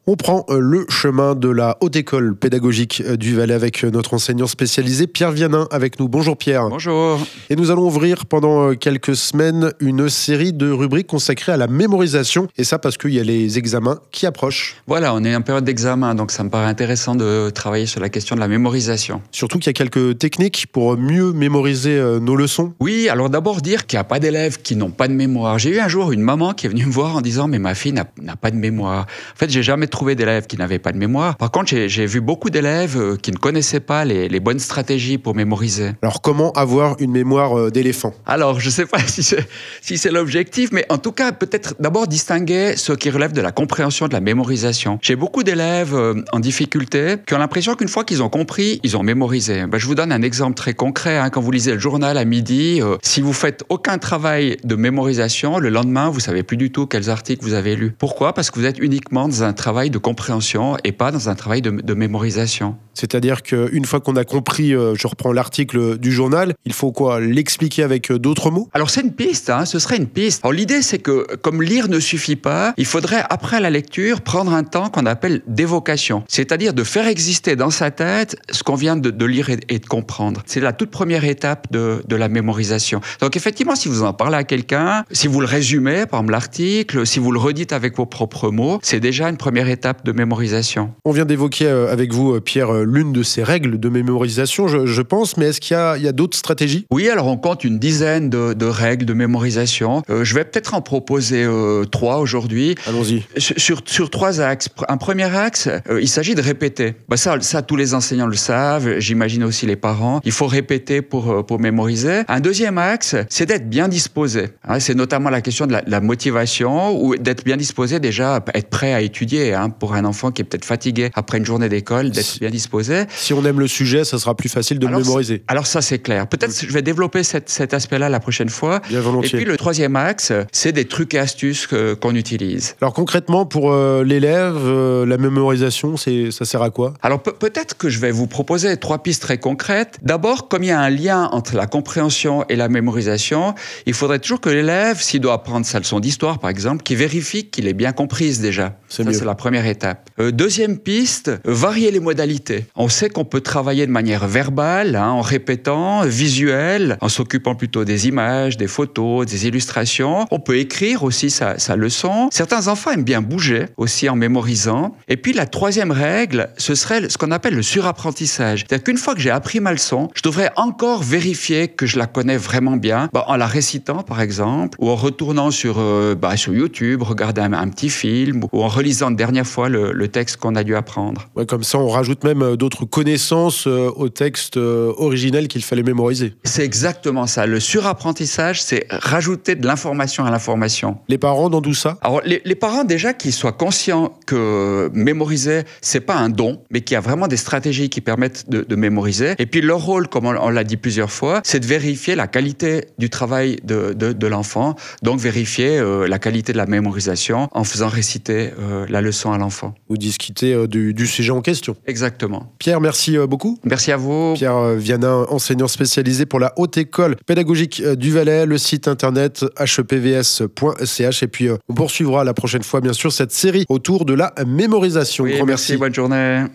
On prend le chemin de la Haute École pédagogique du Valais avec notre enseignant spécialisé Pierre Vianin avec nous. Bonjour Pierre. Bonjour. Et nous allons ouvrir pendant quelques semaines une série de rubriques consacrées à la mémorisation. Et ça parce qu'il y a les examens qui approchent. Voilà, on est en période d'examen, donc ça me paraît intéressant de travailler sur la question de la mémorisation. Surtout qu'il y a quelques techniques pour mieux mémoriser nos leçons. Oui, alors d'abord dire qu'il n'y a pas d'élèves qui n'ont pas de mémoire. J'ai eu un jour une maman qui est venue me voir en disant « mais ma fille n'a pas de mémoire ». En fait, j'ai jamais trouvé d'élèves qui n'avaient pas de mémoire. Par contre, j'ai vu beaucoup d'élèves qui ne connaissaient pas les bonnes stratégies pour mémoriser. Alors, comment avoir une mémoire d'éléphant ? Alors, je ne sais pas si c'est l'objectif, mais en tout cas, peut-être d'abord distinguer ce qui relève de la compréhension de la mémorisation. J'ai beaucoup d'élèves en difficulté qui ont l'impression qu'une fois qu'ils ont compris, ils ont mémorisé. Je vous donne un exemple très concret. Quand vous lisez le journal à midi, si vous faites aucun travail de mémorisation, le lendemain, vous savez plus du tout quels articles vous avez lus. Pourquoi ? Parce que vous êtes uniquement dans un travail de compréhension et pas dans un travail de mémorisation. C'est-à-dire qu'une fois qu'on a compris, je reprends l'article du journal, il faut quoi ? L'expliquer avec d'autres mots ? Alors c'est une piste, ce serait une piste. Alors l'idée c'est que comme lire ne suffit pas, il faudrait après la lecture prendre un temps qu'on appelle d'évocation. C'est-à-dire de faire exister dans sa tête ce qu'on vient de lire et de comprendre. C'est la toute première étape de la mémorisation. Donc effectivement, si vous en parlez à quelqu'un, si vous le résumez, par exemple l'article, si vous le redites avec vos propres mots, c'est déjà une première étape de mémorisation. On vient d'évoquer avec vous, Pierre, l'une de ces règles de mémorisation, je pense, mais est-ce qu'il y a d'autres stratégies ? Oui, alors on compte une dizaine de règles de mémorisation. Je vais peut-être en proposer 3 aujourd'hui. Allons-y. Sur 3 axes. Un premier axe, il s'agit de répéter. Ça, tous les enseignants le savent, j'imagine aussi les parents. Il faut répéter pour mémoriser. Un deuxième axe, c'est d'être bien disposé. C'est notamment la question de la motivation ou d'être bien disposé déjà, être prêt à étudier pour un enfant qui est peut-être fatigué après une journée d'école, d'être bien disposé. Si on aime le sujet, ça sera plus facile de le mémoriser. Alors ça, c'est clair. Peut-être je vais développer cet aspect-là la prochaine fois. Bien volontiers. Et puis le troisième axe, c'est des trucs et astuces qu'on utilise. Alors concrètement, pour l'élève, la mémorisation, ça sert à quoi ? Alors peut-être que je vais vous proposer 3 pistes très concrètes. D'abord, comme il y a un lien entre la compréhension et la mémorisation, il faudrait toujours que l'élève, s'il doit apprendre sa leçon d'histoire par exemple, qu'il vérifie qu'il est bien comprise déjà. Ça, c'est la première étape. Deuxième piste, varier les modalités. On sait qu'on peut travailler de manière verbale, en répétant, visuelle, en s'occupant plutôt des images, des photos, des illustrations. On peut écrire aussi sa leçon. Certains enfants aiment bien bouger aussi en mémorisant. Et puis la troisième règle, ce serait ce qu'on appelle le surapprentissage. C'est-à-dire qu'une fois que j'ai appris ma leçon, je devrais encore vérifier que je la connais vraiment bien, en la récitant par exemple, ou en retournant sur YouTube, regarder un petit film, ou en relisant une dernière fois le texte qu'on a dû apprendre. Ouais, comme ça, on rajoute même d'autres connaissances au texte originel qu'il fallait mémoriser. C'est exactement ça. Le surapprentissage, c'est rajouter de l'information à l'information. Les parents dans tout ça ? Alors, les parents, déjà, qu'ils soient conscients que mémoriser, c'est pas un don, mais qu'il y a vraiment des stratégies qui permettent de mémoriser. Et puis, leur rôle, comme on l'a dit plusieurs fois, c'est de vérifier la qualité du travail de l'enfant. Donc, vérifier la qualité de la mémorisation en faisant réciter la leçon à l'enfant. Vous discutez du sujet en question. Exactement. Pierre, merci beaucoup. Merci à vous. Pierre Vianin, enseignant spécialisé pour la Haute École pédagogique du Valais, le site internet hepvs.ch. Et puis, on poursuivra la prochaine fois, bien sûr, cette série autour de la mémorisation. Oui, merci, bonne journée.